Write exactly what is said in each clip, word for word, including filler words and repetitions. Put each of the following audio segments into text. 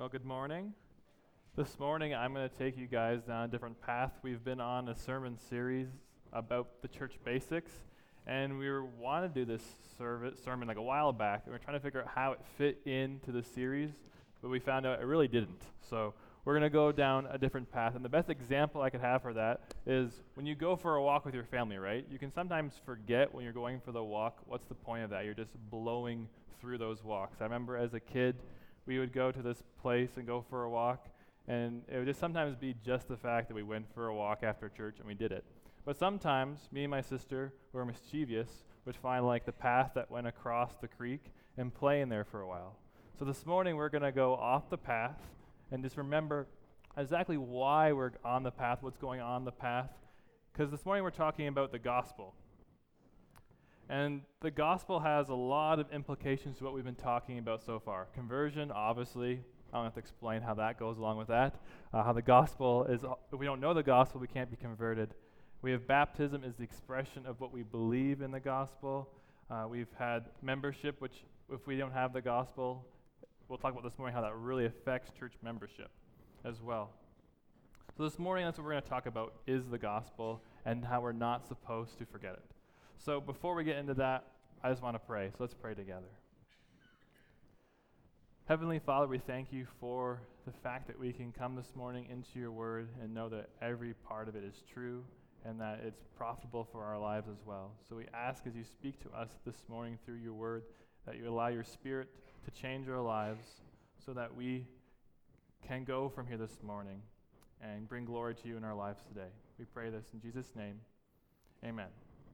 Well, good morning. This morning, I'm going to take you guys down a different path. We've been on a sermon series about the church basics, and we were wanted to do this service, sermon like a while back, and we are trying to figure out how it fit into the series, but we found out it really didn't. So we're going to go down a different path, and the best example I could have for that is when you go for a walk with your family, right? You can sometimes forget when you're going for the walk, what's the point of that? You're just blowing through those walks. I remember as a kid, we would go to this place and go for a walk, and it would just sometimes be just the fact that we went for a walk after church and we did it. But sometimes, me and my sister, who were mischievous, would find like the path that went across the creek and play in there for a while. So this morning we're going to go off the path and just remember exactly why we're on the path, what's going on the path, because this morning we're talking about the gospel. And the gospel has a lot of implications to what we've been talking about so far. Conversion, obviously, I don't have to explain how that goes along with that. Uh, how the gospel is, if we don't know the gospel, we can't be converted. We have baptism as the expression of what we believe in the gospel. Uh, we've had membership, which if we don't have the gospel, we'll talk about this morning how that really affects church membership as well. So this morning, that's what we're going to talk about, is the gospel and how we're not supposed to forget it. So before we get into that, I just want to pray. So let's pray together. Heavenly Father, we thank you for the fact that we can come this morning into your word and know that every part of it is true and that it's profitable for our lives as well. So we ask as you speak to us this morning through your word that you allow your spirit to change our lives so that we can go from here this morning and bring glory to you in our lives today. We pray this in Jesus' name. Amen.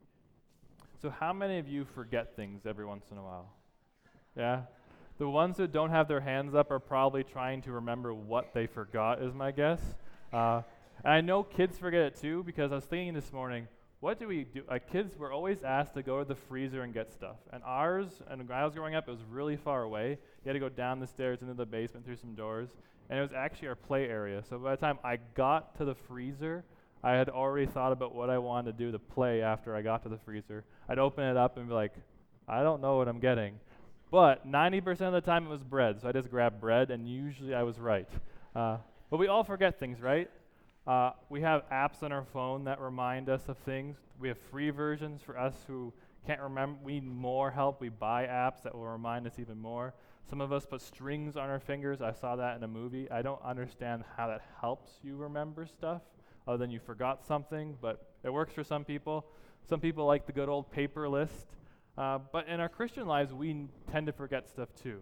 So how many of you forget things every once in a while? Yeah? The ones who don't have their hands up are probably trying to remember what they forgot, is my guess. Uh, and I know kids forget it too, because I was thinking this morning, what do we do? Like kids were always asked to go to the freezer and get stuff. And ours, and when I was growing up, it was really far away. You had to go down the stairs into the basement through some doors. And it was actually our play area. So by the time I got to the freezer, I had already thought about what I wanted to do to play after I got to the freezer. I'd open it up and be like, I don't know what I'm getting. But ninety percent of the time it was bread, so I just grabbed bread, and usually I was right. Uh, but we all forget things, right? Uh, we have apps on our phone that remind us of things. We have free versions for us who can't remember. We need more help. We buy apps that will remind us even more. Some of us put strings on our fingers. I saw that in a movie. I don't understand how that helps you remember stuff, other than you forgot something, but it works for some people. Some people like the good old paper list. Uh, but in our Christian lives, we n- tend to forget stuff too.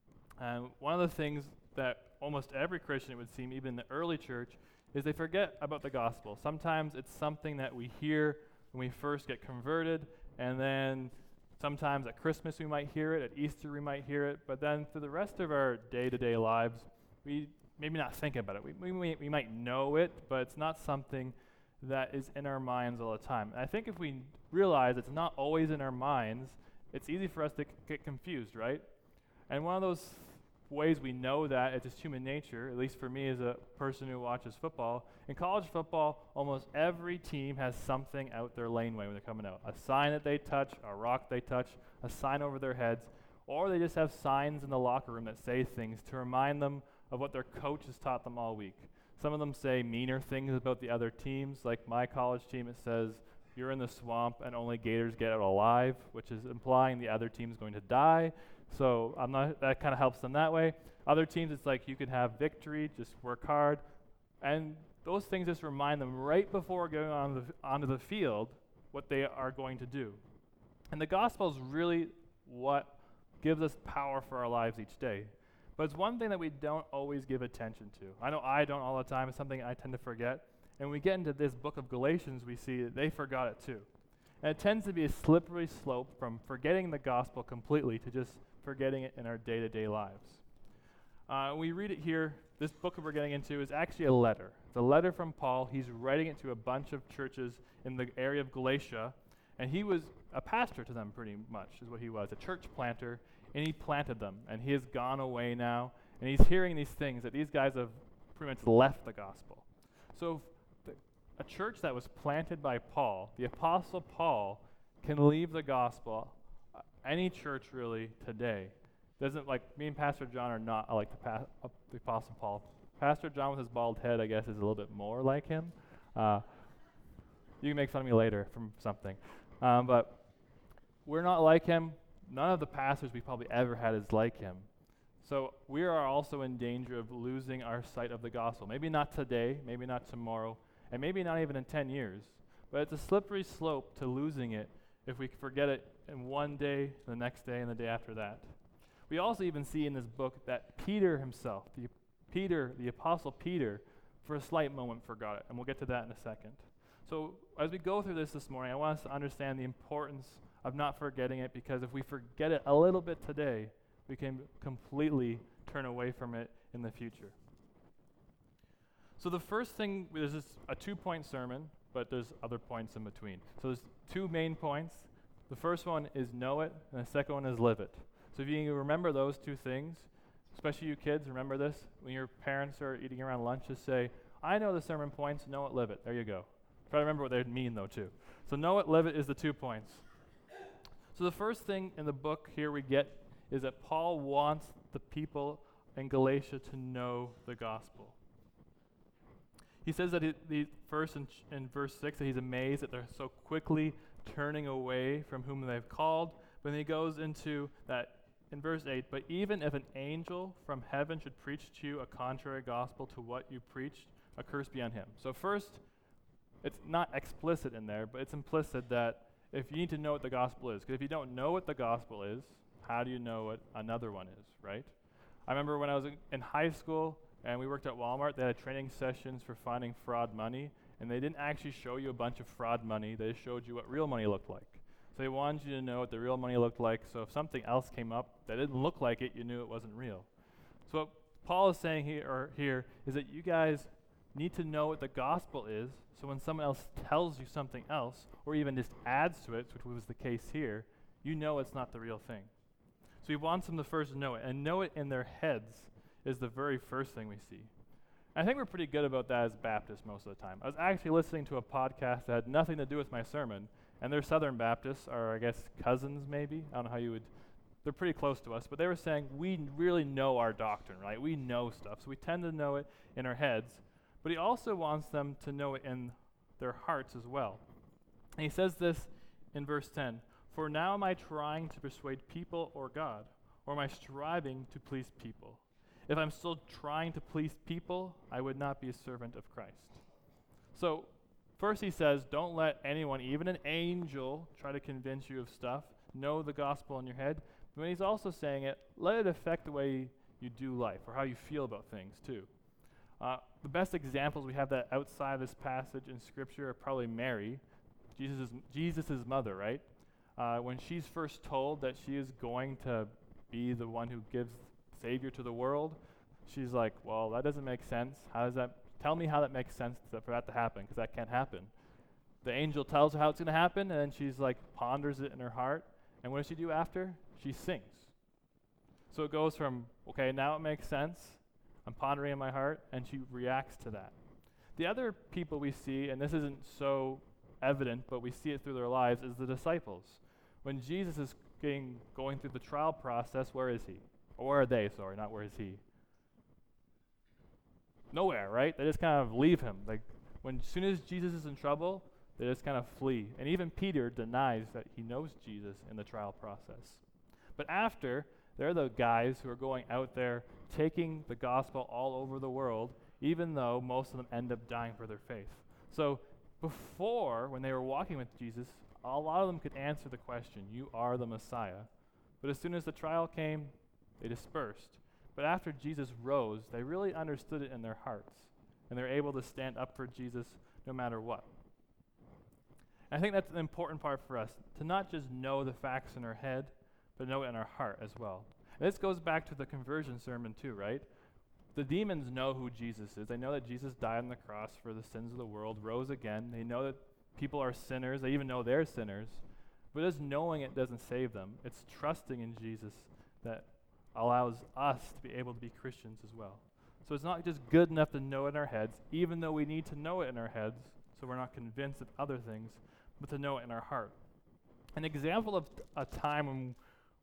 And one of the things that almost every Christian, it would seem, even in the early church, is they forget about the gospel. Sometimes it's something that we hear when we first get converted, and then sometimes at Christmas we might hear it, at Easter we might hear it, but then through the rest of our day-to-day lives, we maybe not think about it. We, we, we might know it, but it's not something that is in our minds all the time. And I think if we realize it's not always in our minds, it's easy for us to c- get confused, right? And one of those ways we know that, it's just human nature, at least for me as a person who watches football. In college football, almost every team has something out their laneway when they're coming out. A sign that they touch, a rock they touch, a sign over their heads, or they just have signs in the locker room that say things to remind them of what their coach has taught them all week. Some of them say meaner things about the other teams. Like my college team, it says, you're in the swamp and only gators get out alive, which is implying the other team's going to die. So I'm not. That kind of helps them that way. Other teams, it's like you can have victory, just work hard. And those things just remind them right before going on the, onto the field what they are going to do. And the gospel is really what gives us power for our lives each day. But it's one thing that we don't always give attention to. I know I don't all the time. It's something I tend to forget. And when we get into this book of Galatians, we see that they forgot it too. And it tends to be a slippery slope from forgetting the gospel completely to just forgetting it in our day-to-day lives. Uh, we read it here. This book that we're getting into is actually a letter. It's a letter from Paul. He's writing it to a bunch of churches in the area of Galatia. And he was a pastor to them pretty much, is what he was, a church planter. And he planted them, and he has gone away now, and he's hearing these things that these guys have pretty much left the gospel. So the, a church that was planted by Paul, the Apostle Paul, can leave the gospel, uh, any church really today Doesn't like me and Pastor John are not like the, pa- uh, the Apostle Paul. Pastor John with his bald head, I guess, is a little bit more like him. Uh, you can make fun of me later from something. Um, but we're not like him. None of the pastors we probably ever had is like him. So we are also in danger of losing our sight of the gospel. Maybe not today, maybe not tomorrow, and maybe not even in ten years. But it's a slippery slope to losing it if we forget it in one day, the next day, and the day after that. We also even see in this book that Peter himself, the Peter, the Apostle Peter, for a slight moment forgot it, and we'll get to that in a second. So as we go through this this morning, I want us to understand the importance of not forgetting it, because if we forget it a little bit today, we can completely turn away from it in the future. So the first thing, this is a two-point sermon, but there's other points in between. So there's two main points. The first one is know it, and the second one is live it. So if you can remember those two things, especially you kids, remember this. When your parents are eating around lunch, just say, I know the sermon points, know it, live it. There you go. Try to remember what they mean, though, too. So know it, live it is the two points. So the first thing in the book here we get is that Paul wants the people in Galatia to know the gospel. He says that he, the first in, ch- in verse six that he's amazed that they're so quickly turning away from whom they've called. But then he goes into that in verse eight, but even if an angel from heaven should preach to you a contrary gospel to what you preached, a curse be on him. So first, it's not explicit in there, but it's implicit that if you need to know what the gospel is, because if you don't know what the gospel is, how do you know what another one is, right? I remember when I was in, in high school and we worked at Walmart, they had training sessions for finding fraud money, and they didn't actually show you a bunch of fraud money, they showed you what real money looked like. So they wanted you to know what the real money looked like, so if something else came up that didn't look like it, you knew it wasn't real. So what Paul is saying here, or here is that you guys need to know what the gospel is, so when someone else tells you something else, or even just adds to it, which was the case here, you know it's not the real thing. So he wants them to first know it, and know it in their heads is the very first thing we see. And I think we're pretty good about that as Baptists most of the time. I was actually listening to a podcast that had nothing to do with my sermon, and they're Southern Baptists, or I guess cousins maybe. I don't know how you would, they're pretty close to us, but they were saying we really know our doctrine, right? We know stuff, so we tend to know it in our heads, but he also wants them to know it in their hearts as well. And he says this in verse ten, for now am I trying to persuade people or God, or am I striving to please people? If I'm still trying to please people, I would not be a servant of Christ. So first he says, don't let anyone, even an angel, try to convince you of stuff. Know the gospel in your head. But when he's also saying it, let it affect the way you do life, or how you feel about things too. Uh, the best examples we have that outside of this passage in Scripture are probably Mary, Jesus' Jesus's mother, right? Uh, when she's first told that she is going to be the one who gives Savior to the world, she's like, well, that doesn't make sense. How does that, tell me how that makes sense to, for that to happen, because that can't happen. The angel tells her how it's going to happen, and then she's like, ponders it in her heart, and what does she do after? She sings. So it goes from, okay, now it makes sense, I'm pondering in my heart, and she reacts to that. The other people we see, and this isn't so evident, but we see it through their lives, is the disciples. When Jesus is getting, going through the trial process, where is he? Or where are they, sorry, not where is he? Nowhere, right? They just kind of leave him. Like, when as soon as Jesus is in trouble, they just kind of flee. And even Peter denies that he knows Jesus in the trial process. But after, they're the guys who are going out there taking the gospel all over the world, even though most of them end up dying for their faith. So before, when they were walking with Jesus, a lot of them could answer the question, you are the Messiah. But as soon as the trial came, they dispersed. But after Jesus rose, they really understood it in their hearts, and they're able to stand up for Jesus no matter what. And I think that's an important part for us, to not just know the facts in our head, but know it in our heart as well. And this goes back to the conversion sermon too, right? The demons know who Jesus is. They know that Jesus died on the cross for the sins of the world, rose again. They know that people are sinners. They even know they're sinners. But just knowing it doesn't save them. It's trusting in Jesus that allows us to be able to be Christians as well. So it's not just good enough to know it in our heads, even though we need to know it in our heads so we're not convinced of other things, but to know it in our heart. An example of a time when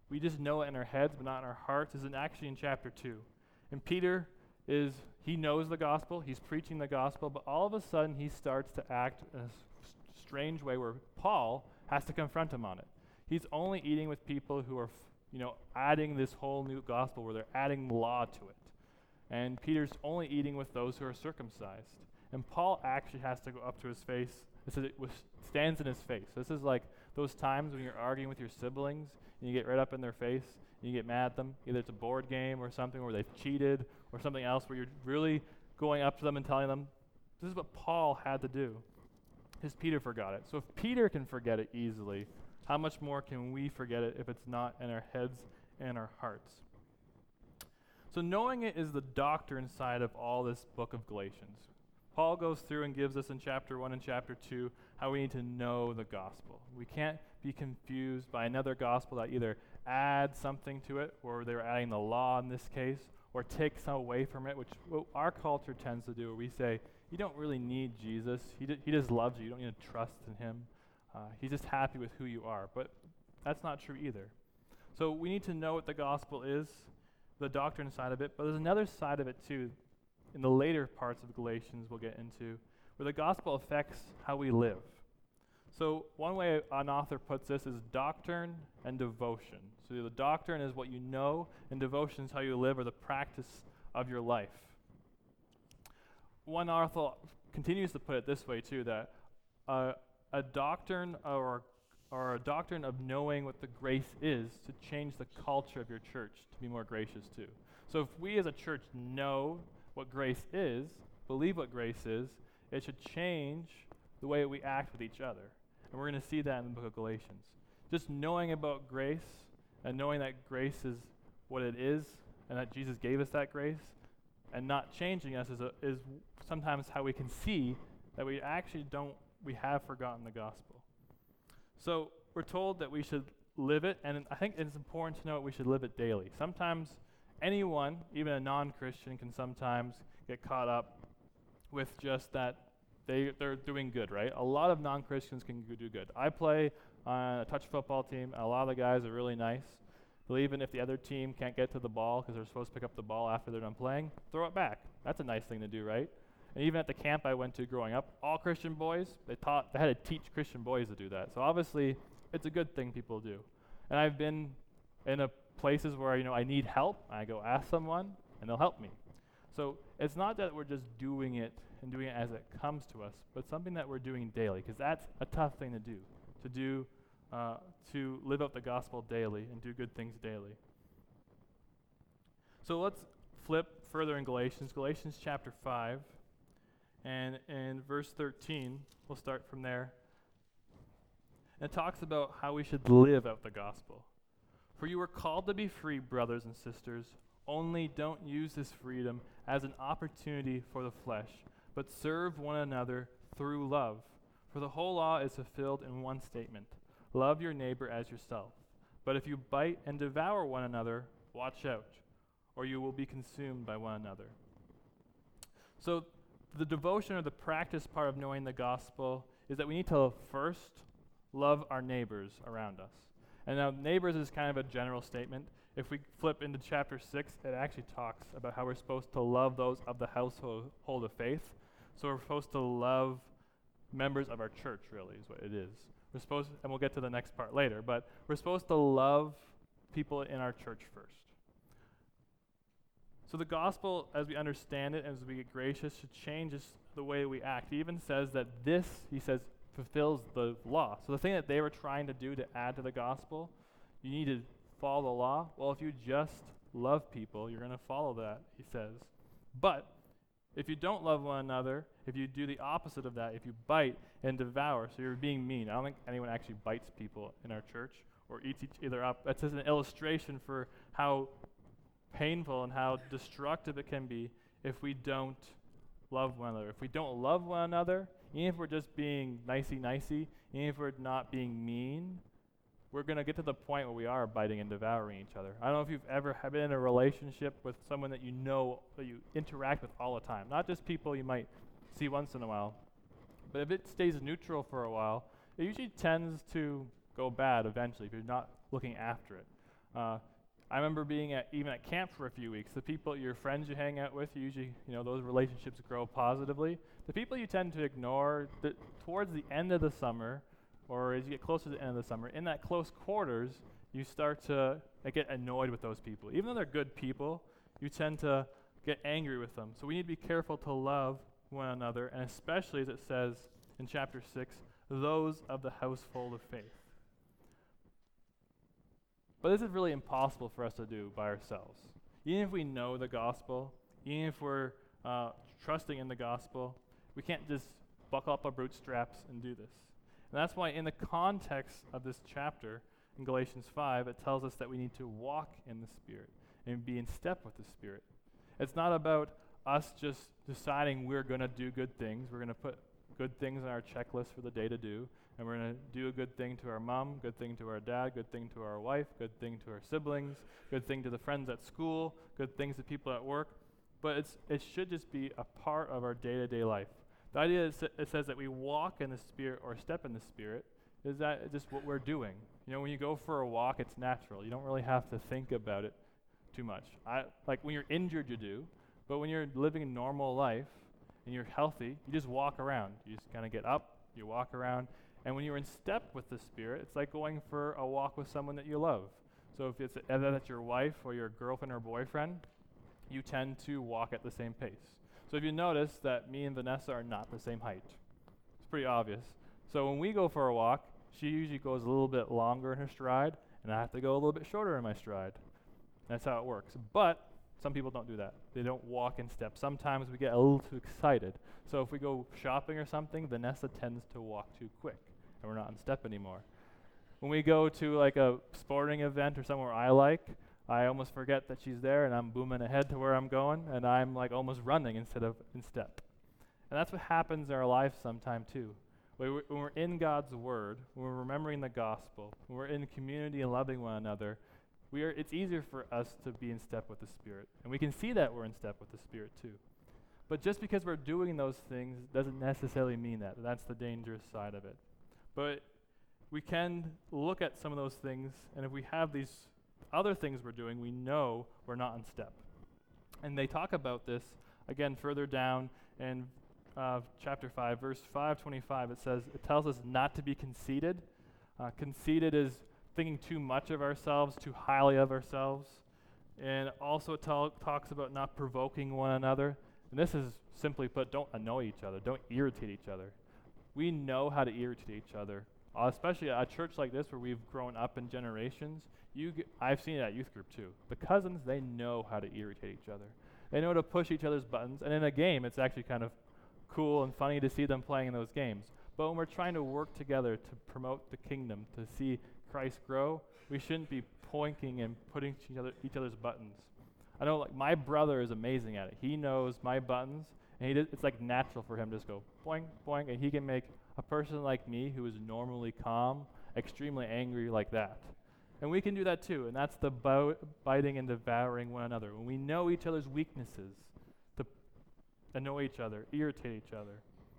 we just know it in our heads but not in our hearts is in actually in chapter two. And Peter is, he knows the gospel, he's preaching the gospel, but all of a sudden he starts to act in a s- strange way where Paul has to confront him on it. He's only eating with people who are, f- you know, adding this whole new gospel where they're adding law to it. And Peter's only eating with those who are circumcised. And Paul actually has to go up to his face. It says it was, stands in his face. So this is like those times when you're arguing with your siblings and you get right up in their face and you get mad at them. Either it's a board game or something where they've cheated or something else where you're really going up to them and telling them, this is what Paul had to do. Because Peter forgot it. So if Peter can forget it easily, how much more can we forget it if it's not in our heads and our hearts? So knowing it is the doctrine side of all this book of Galatians. Paul goes through and gives us in chapter one and chapter two how we need to know the gospel. We can't be confused by another gospel that either adds something to it, or they're adding the law in this case, or takes some away from it, which what our culture tends to do, where we say, you don't really need Jesus. He, d- he just loves you. You don't need to trust in him. Uh, he's just happy with who you are. But that's not true either. So we need to know what the gospel is, the doctrine side of it, but there's another side of it too, in the later parts of Galatians we'll get into, where the gospel affects how we live. So one way an author puts this is doctrine and devotion. So the doctrine is what you know, and devotion is how you live or the practice of your life. One author continues to put it this way too, that uh, a doctrine or or a doctrine of knowing what the grace is to change the culture of your church to be more gracious too. So if we as a church know what grace is, believe what grace is, it should change the way we act with each other. And we're going to see that in the book of Galatians. Just knowing about grace and knowing that grace is what it is and that Jesus gave us that grace and not changing us is, a, is sometimes how we can see that we actually don't, we have forgotten the gospel. So we're told that we should live it, and I think it's important to know that we should live it daily. Sometimes anyone, even a non-Christian, can sometimes get caught up with just that they, they're doing good, right? A lot of non-Christians can do good. I play on a touch football team, and a lot of the guys are really nice. They'll even, if the other team can't get to the ball because they're supposed to pick up the ball after they're done playing, throw it back. That's a nice thing to do, right? And even at the camp I went to growing up, all Christian boys, they taught, they had to teach Christian boys to do that. So obviously, it's a good thing people do. And I've been in a places where, you know, I need help, I go ask someone, and they'll help me. So it's not that we're just doing it and doing it as it comes to us, but something that we're doing daily, because that's a tough thing to do, to do, uh, to live out the gospel daily and do good things daily. So let's flip further in Galatians, Galatians chapter five. And in verse thirteen, we'll start from there. It talks about how we should live out the gospel. For you were called to be free, brothers and sisters, only don't use this freedom as an opportunity for the flesh, but serve one another through love. For the whole law is fulfilled in one statement, love your neighbor as yourself. But if you bite and devour one another, watch out, or you will be consumed by one another. So the devotion or the practice part of knowing the gospel is that we need to first love our neighbors around us. And now neighbors is kind of a general statement. If we flip into chapter six, it actually talks about how we're supposed to love those of the household of faith. So we're supposed to love members of our church, really, is what it is. We're supposed, and we'll get to the next part later, but we're supposed to love people in our church first. So the gospel, as we understand it, as we get gracious, should change us the way we act. He even says that this, he says, fulfills the law. So the thing that they were trying to do to add to the gospel, you need to follow the law. Well, if you just love people, you're going to follow that, he says. But if you don't love one another, if you do the opposite of that, if you bite and devour, so you're being mean. I don't think anyone actually bites people in our church or eats each other up. That's just an illustration for how painful and how destructive it can be if we don't love one another. If we don't love one another, even if we're just being nicey-nicey, even if we're not being mean, we're going to get to the point where we are biting and devouring each other. I don't know if you've ever been in a relationship with someone that you know, that you interact with all the time. Not just people you might see once in a while. But if it stays neutral for a while, it usually tends to go bad eventually if you're not looking after it. Uh, I remember being at even at camp for a few weeks. The people, your friends you hang out with, usually, you know, those relationships grow positively. The people you tend to ignore, the, towards the end of the summer, or as you get closer to the end of the summer, in that close quarters, you start to uh, get annoyed with those people. Even though they're good people, you tend to get angry with them. So we need to be careful to love one another, and especially, as it says in chapter six, those of the household of faith. But this is really impossible for us to do by ourselves. Even if we know the gospel, even if we're uh, trusting in the gospel, we can't just buckle up our bootstraps and do this. And that's why in the context of this chapter, in Galatians five, it tells us that we need to walk in the Spirit and be in step with the Spirit. It's not about us just deciding we're going to do good things. We're going to put good things on our checklist for the day to do, and we're going to do a good thing to our mom, good thing to our dad, good thing to our wife, good thing to our siblings, good thing to the friends at school, good things to people at work. But it's it should just be a part of our day-to-day life. The idea is it says that we walk in the Spirit or step in the Spirit is that it's just what we're doing. You know, when you go for a walk, it's natural. You don't really have to think about it too much. I like when you're injured, you do, but when you're living a normal life and you're healthy, you just walk around. You just kind of get up, you walk around, and when you're in step with the Spirit, it's like going for a walk with someone that you love. So if it's either that's your wife or your girlfriend or boyfriend, you tend to walk at the same pace. So if you notice that me and Vanessa are not the same height, it's pretty obvious. So when we go for a walk, she usually goes a little bit longer in her stride, and I have to go a little bit shorter in my stride. That's how it works. But some people don't do that. They don't walk in step. Sometimes we get a little too excited. So if we go shopping or something, Vanessa tends to walk too quick, and we're not in step anymore. When we go to like a sporting event or somewhere I like, I almost forget that she's there, and I'm booming ahead to where I'm going, and I'm like almost running instead of in step. And that's what happens in our life sometime too. When we're in God's Word, when we're remembering the gospel, when we're in community and loving one another, we are, it's easier for us to be in step with the Spirit. And we can see that we're in step with the Spirit too. But just because we're doing those things doesn't necessarily mean that. That's the dangerous side of it. But we can look at some of those things, and if we have these other things we're doing, we know we're not in step. And they talk about this, again, further down in uh, chapter five, verse five twenty-five. It says, it tells us not to be conceited. Uh, conceited is thinking too much of ourselves, too highly of ourselves. And also it tal- talks about not provoking one another. And this is simply put, don't annoy each other. Don't irritate each other. We know how to irritate each other, uh, especially at a church like this where we've grown up in generations. You g- I've seen it at youth group too. The cousins, they know how to irritate each other. They know to push each other's buttons. And in a game, it's actually kind of cool and funny to see them playing in those games. But when we're trying to work together to promote the kingdom, to see Christ grow, we shouldn't be pointing and putting each, other, each other's buttons. I know, like, my brother is amazing at it. He knows my buttons, and he does, it's like natural for him to just go boing, boing, and he can make a person like me who is normally calm, extremely angry like that. And we can do that too, and that's the bow, biting and devouring one another. When we know each other's weaknesses, to annoy each other, irritate each other.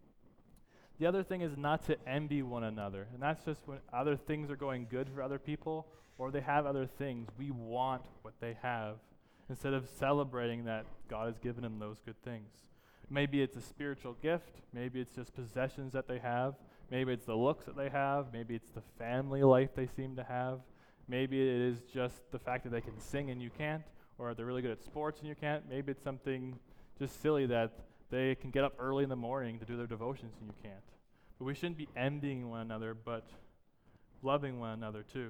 The other thing is not to envy one another, and that's just when other things are going good for other people, or they have other things. We want what they have, instead of celebrating that God has given them those good things. Maybe it's a spiritual gift, maybe it's just possessions that they have, maybe it's the looks that they have, maybe it's the family life they seem to have, maybe it is just the fact that they can sing and you can't, or they're really good at sports and you can't. Maybe it's something just silly that they can get up early in the morning to do their devotions and you can't. But we shouldn't be envying one another, but loving one another too.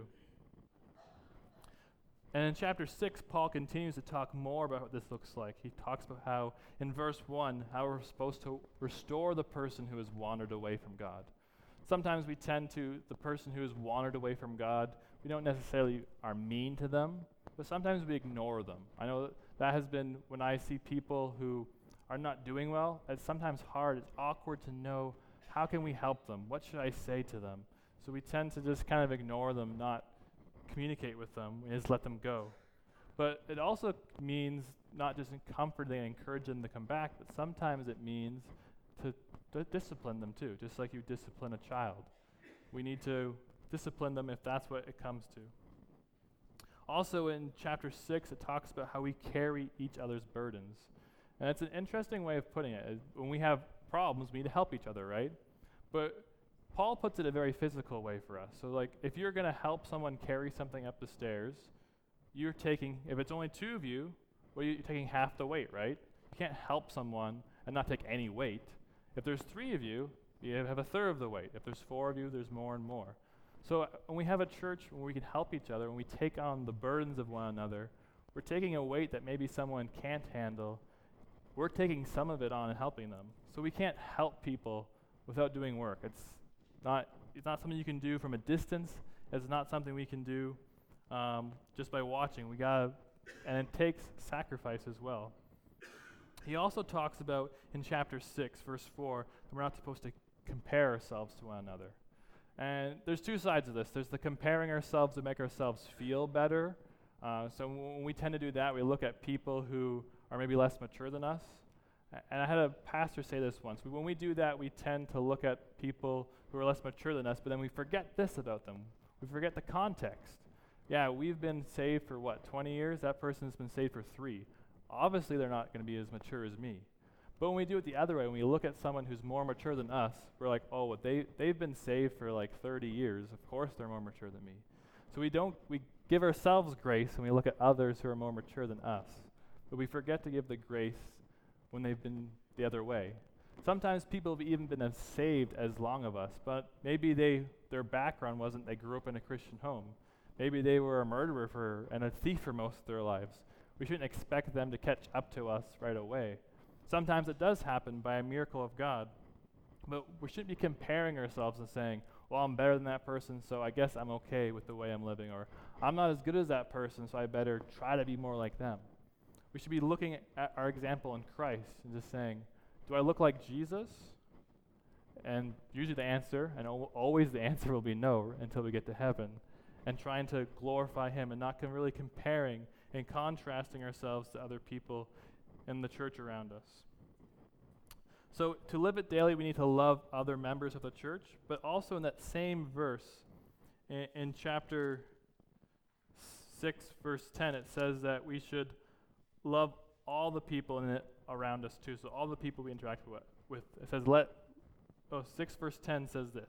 And in chapter six, Paul continues to talk more about what this looks like. He talks about how, in verse one, how we're supposed to restore the person who has wandered away from God. Sometimes we tend to, the person who has wandered away from God, we don't necessarily are mean to them, but sometimes we ignore them. I know that, that has been, when I see people who are not doing well, it's sometimes hard, it's awkward to know, how can we help them? What should I say to them? So we tend to just kind of ignore them, not communicate with them, we just let them go. But it also means not just comforting and encourage them to come back, but sometimes it means to, to discipline them too, just like you discipline a child. We need to discipline them if that's what it comes to. Also in chapter six, it talks about how we carry each other's burdens. And it's an interesting way of putting it. When we have problems, we need to help each other, right? But Paul puts it a very physical way for us. So like, if you're going to help someone carry something up the stairs, you're taking, if it's only two of you, well, you're taking half the weight, right? You can't help someone and not take any weight. If there's three of you, you have a third of the weight. If there's four of you, there's more and more. So uh, when we have a church where we can help each other, when we take on the burdens of one another, we're taking a weight that maybe someone can't handle. We're taking some of it on and helping them. So we can't help people without doing work. It's not, it's not something you can do from a distance. It's not something we can do um, just by watching. We gotta, and it takes sacrifice as well. He also talks about in chapter six, verse four, that we're not supposed to compare ourselves to one another. And there's two sides of this. There's the comparing ourselves to make ourselves feel better. Uh, so when we tend to do that, we look at people who are maybe less mature than us. And I had a pastor say this once. When we do that, we tend to look at people who are less mature than us, but then we forget this about them. We forget the context. Yeah, we've been saved for what, twenty years? That person's been saved for three. Obviously, they're not going to be as mature as me. But when we do it the other way, when we look at someone who's more mature than us, we're like, oh, well, they, they've been saved for like thirty years. Of course they're more mature than me. So we don't, we give ourselves grace when we look at others who are more mature than us. But we forget to give the grace when they've been the other way. Sometimes people have even been as saved as long of us, but maybe they their background wasn't they grew up in a Christian home. Maybe they were a murderer for and a thief for most of their lives. We shouldn't expect them to catch up to us right away. Sometimes it does happen by a miracle of God, but we shouldn't be comparing ourselves and saying, well, I'm better than that person, so I guess I'm okay with the way I'm living, or I'm not as good as that person, so I better try to be more like them. We should be looking at our example in Christ and just saying, do I look like Jesus? And usually the answer, and al- always the answer will be no until we get to heaven, and trying to glorify Him and not com- really comparing and contrasting ourselves to other people in the church around us. So to live it daily, we need to love other members of the church, but also in that same verse, in, in chapter six, verse ten, it says that we should love all the people in it around us too. So all the people we interact with. with. It says, let, oh, six verse ten says this.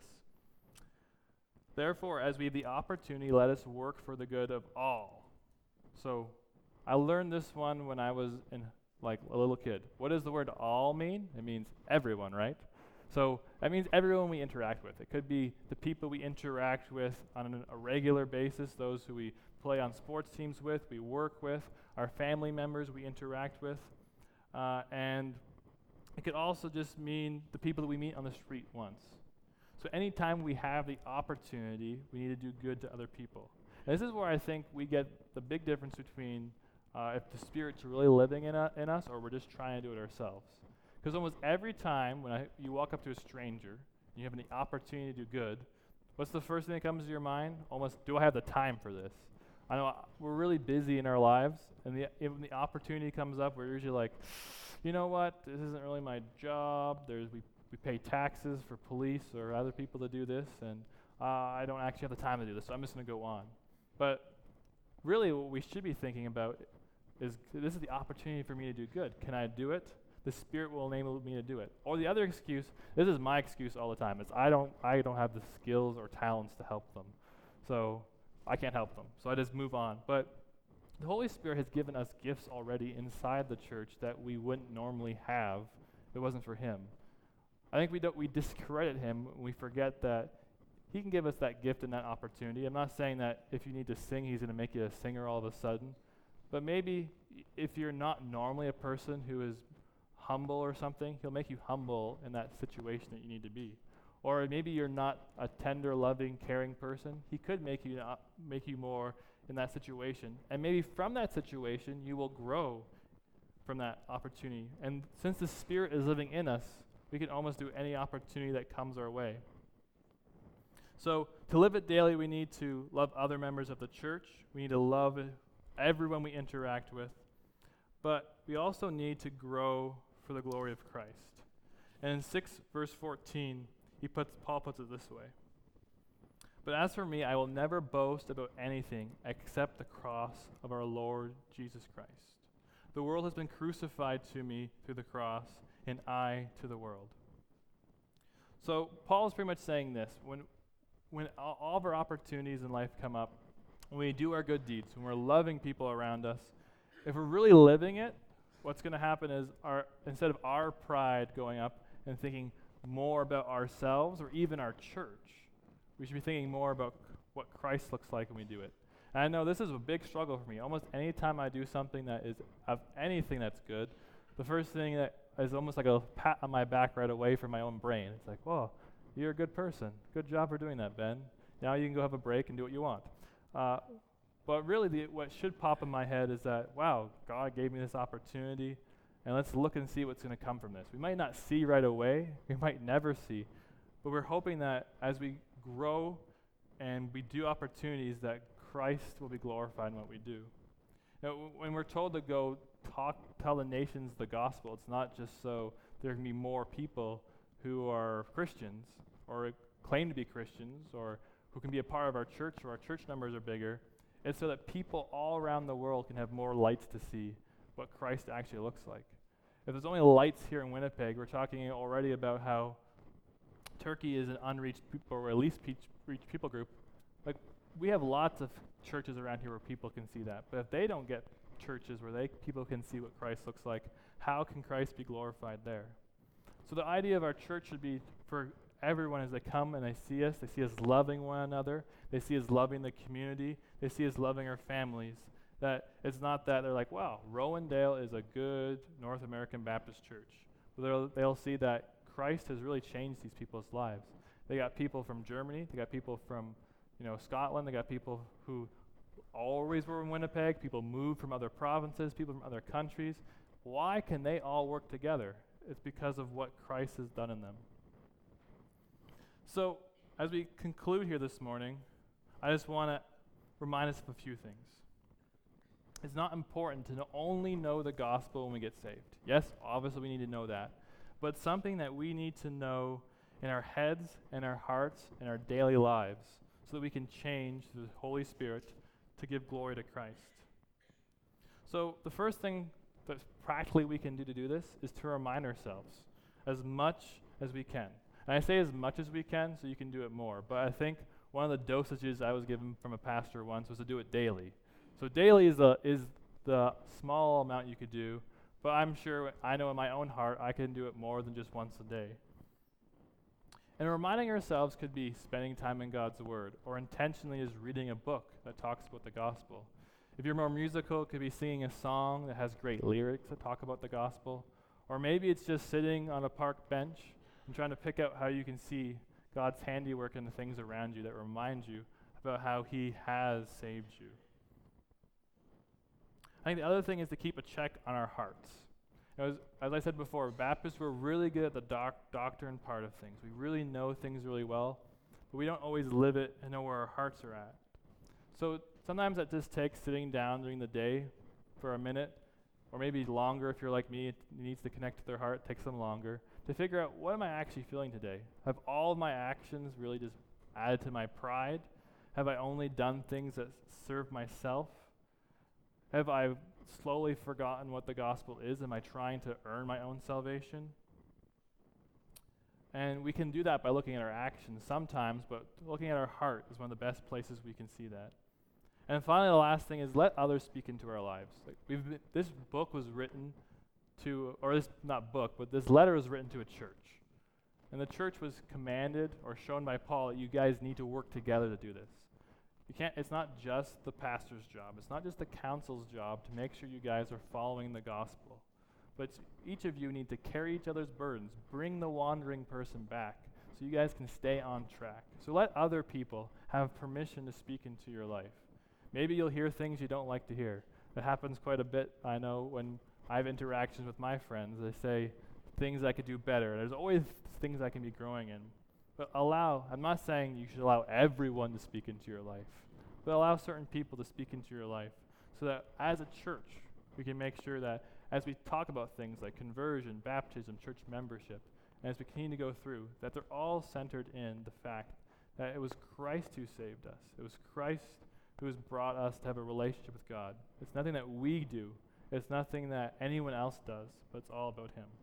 Therefore, as we have the opportunity, let us work for the good of all. So I learned this one when I was in like a little kid. What does the word all mean? It means everyone, right? So that means everyone we interact with. It could be the people we interact with on an, a regular basis, those who we play on sports teams with, we work with, our family members we interact with. Uh, and it could also just mean the people that we meet on the street once. So anytime we have the opportunity, we need to do good to other people. And this is where I think we get the big difference between uh, if the Spirit's really living in, a, in us or we're just trying to do it ourselves. Because almost every time when I, you walk up to a stranger, and you have the opportunity to do good, what's the first thing that comes to your mind? Almost, do I have the time for this? I know uh, we're really busy in our lives, and the, when the opportunity comes up, we're usually like, you know what, this isn't really my job. There's we, we pay taxes for police or other people to do this, and uh, I don't actually have the time to do this, so I'm just going to go on. But really what we should be thinking about is, this is the opportunity for me to do good. Can I do it? The Spirit will enable me to do it. Or the other excuse, this is my excuse all the time, is I don't I don't have the skills or talents to help them. So I can't help them. So I just move on. But the Holy Spirit has given us gifts already inside the church that we wouldn't normally have if it wasn't for Him. I think we don't we discredit Him when we forget that He can give us that gift and that opportunity. I'm not saying that if you need to sing, He's going to make you a singer all of a sudden. But maybe if you're not normally a person who is humble or something, He'll make you humble in that situation that you need to be. Or maybe you're not a tender, loving, caring person. He could make you not, make you more in that situation. And maybe from that situation, you will grow from that opportunity. And since the Spirit is living in us, we can almost do any opportunity that comes our way. So to live it daily, we need to love other members of the church. We need to love everyone we interact with. But we also need to grow for the glory of Christ. And in six verse fourteen, he puts Paul puts it this way. But as for me, I will never boast about anything except the cross of our Lord Jesus Christ. The world has been crucified to me through the cross, and I to the world. So Paul is pretty much saying this. When, when all, all of our opportunities in life come up, when we do our good deeds, when we're loving people around us, if we're really living it, what's going to happen is our instead of our pride going up and thinking more about ourselves or even our church, we should be thinking more about what Christ looks like when we do it. And I know this is a big struggle for me. Almost any time I do something that is of anything that's good, the first thing that is almost like a pat on my back right away from my own brain. It's like, whoa, you're a good person. Good job for doing that, Ben. Now you can go have a break and do what you want. Uh, but really, the, what should pop in my head is that, wow, God gave me this opportunity, and let's look and see what's going to come from this. We might not see right away. We might never see. But we're hoping that as we grow and we do opportunities, that Christ will be glorified in what we do. Now, w- when we're told to go talk, tell the nations the gospel, it's not just so there can be more people who are Christians or claim to be Christians or who can be a part of our church or our church numbers are bigger. It's so that people all around the world can have more lights to see what Christ actually looks like. If there's only lights here in Winnipeg, we're talking already about how Turkey is an unreached people, or at least pe- reached people group. Like, we have lots of churches around here where people can see that. But if they don't get churches where they people can see what Christ looks like, how can Christ be glorified there? So the idea of our church should be for everyone as they come and they see us, they see us loving one another, they see us loving the community, they see us loving our families. That it's not that they're like, wow, Rowendale is a good North American Baptist church. But they'll, they'll see that Christ has really changed these people's lives. They got people from Germany, they got people from, you know, Scotland, they got people who always were in Winnipeg, people moved from other provinces, people from other countries. Why can they all work together? It's because of what Christ has done in them. So, as we conclude here this morning, I just want to remind us of a few things. It's not important to no- only know the gospel when we get saved. Yes, obviously we need to know that. But something that we need to know in our heads and our hearts and our daily lives so that we can change through the Holy Spirit to give glory to Christ. So the first thing that practically we can do to do this is to remind ourselves as much as we can. And I say as much as we can so you can do it more. But I think one of the dosages I was given from a pastor once was to do it daily. So daily is the, is the small amount you could do, but I'm sure, I know in my own heart, I can do it more than just once a day. And reminding ourselves could be spending time in God's Word, or intentionally is reading a book that talks about the gospel. If you're more musical, it could be singing a song that has great lyrics that talk about the gospel. Or maybe it's just sitting on a park bench and trying to pick out how you can see God's handiwork in the things around you that remind you about how He has saved you. I think the other thing is to keep a check on our hearts. You know, as, as I said before, Baptists, we're really good at the doc, doctrine part of things. We really know things really well, but we don't always live it and know where our hearts are at. So sometimes that just takes sitting down during the day for a minute, or maybe longer if you're like me, it needs to connect to their heart, it takes them longer, to figure out what am I actually feeling today? Have all of my actions really just added to my pride? Have I only done things that serve myself? Have I slowly forgotten what the gospel is? Am I trying to earn my own salvation? And we can do that by looking at our actions sometimes, but looking at our heart is one of the best places we can see that. And finally, the last thing is let others speak into our lives. Like we've been, this book was written to, or this, not book, but this letter was written to a church. And the church was commanded or shown by Paul that you guys need to work together to do this. You can't, it's not just the pastor's job. It's not just the council's job to make sure you guys are following the gospel. But each of you need to carry each other's burdens, bring the wandering person back so you guys can stay on track. So let other people have permission to speak into your life. Maybe you'll hear things you don't like to hear. That happens quite a bit, I know, when I have interactions with my friends. They say things I could do better. There's always things I can be growing in. But allow, I'm not saying you should allow everyone to speak into your life, but allow certain people to speak into your life so that as a church, we can make sure that as we talk about things like conversion, baptism, church membership, and as we continue to go through, that they're all centered in the fact that it was Christ who saved us. It was Christ who has brought us to have a relationship with God. It's nothing that we do. It's nothing that anyone else does, but it's all about him.